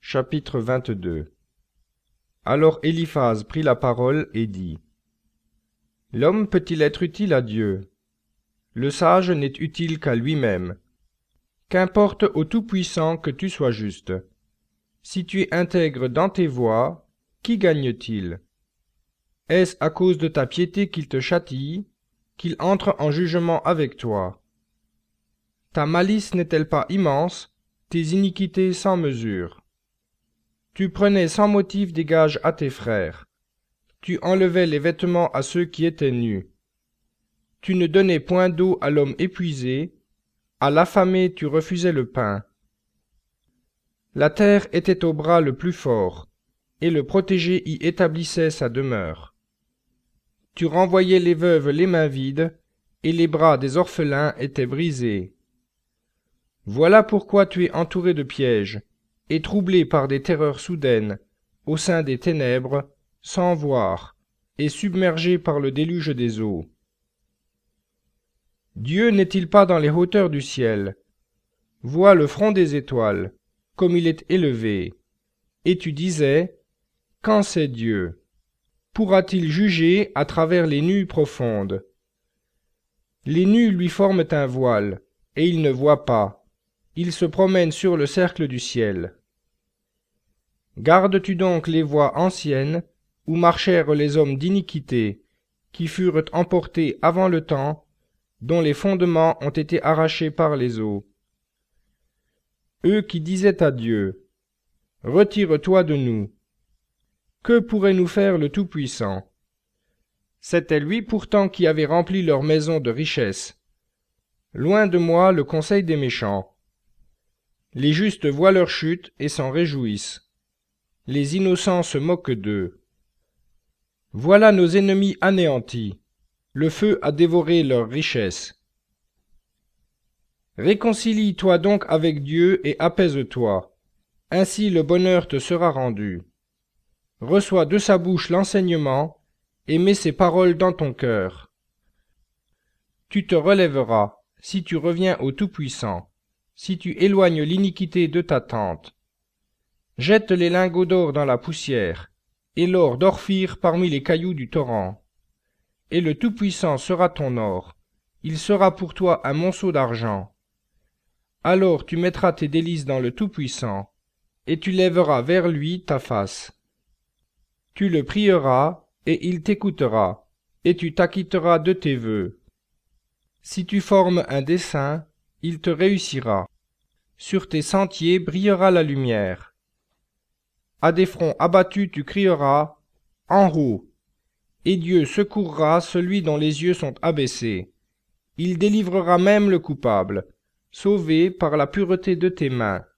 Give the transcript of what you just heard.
Chapitre 22. Alors Éliphaz prit la parole et dit : L'homme peut-il être utile à Dieu? Le sage n'est utile qu'à lui-même. Qu'importe au Tout-Puissant que tu sois juste. Si tu es intègre dans tes voies, qui gagne-t-il? Est-ce à cause de ta piété qu'il te châtie, qu'il entre en jugement avec toi? Ta malice n'est-elle pas immense, tes iniquités sans mesure? Tu prenais sans motif des gages à tes frères. Tu enlevais les vêtements à ceux qui étaient nus. Tu ne donnais point d'eau à l'homme épuisé. À l'affamé tu refusais le pain. La terre était au bras le plus fort, et le protégé y établissait sa demeure. Tu renvoyais les veuves les mains vides, et les bras des orphelins étaient brisés. Voilà pourquoi tu es entouré de pièges, et troublé par des terreurs soudaines, au sein des ténèbres, sans voir, et submergé par le déluge des eaux. Dieu n'est-il pas dans les hauteurs du ciel? Vois le front des étoiles, comme il est élevé. Et tu disais : Quand c'est Dieu? Pourra-t-il juger à travers les nuits profondes? Les nues lui forment un voile, et il ne voit pas. Il se promène sur le cercle du ciel. Gardes-tu donc les voies anciennes, où marchèrent les hommes d'iniquité, qui furent emportés avant le temps, dont les fondements ont été arrachés par les eaux? Eux qui disaient à Dieu : Retire-toi de nous. Que pourrait nous faire le Tout-Puissant? C'était lui pourtant qui avait rempli leur maison de richesses. Loin de moi le conseil des méchants. Les justes voient leur chute et s'en réjouissent. Les innocents se moquent d'eux. Voilà nos ennemis anéantis. Le feu a dévoré leurs richesses. Réconcilie-toi donc avec Dieu et apaise-toi. Ainsi le bonheur te sera rendu. Reçois de sa bouche l'enseignement et mets ses paroles dans ton cœur. Tu te relèveras si tu reviens au Tout-Puissant, si tu éloignes l'iniquité de ta tente. Jette les lingots d'or dans la poussière, et l'or d'Orphir parmi les cailloux du torrent. Et le Tout-Puissant sera ton or, il sera pour toi un monceau d'argent. Alors tu mettras tes délices dans le Tout-Puissant, et tu lèveras vers lui ta face. Tu le prieras, et il t'écoutera, et tu t'acquitteras de tes vœux. Si tu formes un dessein, il te réussira. Sur tes sentiers brillera la lumière. À des fronts abattus tu crieras : En haut. Et Dieu secourra celui dont les yeux sont abaissés. Il délivrera même le coupable, sauvé par la pureté de tes mains.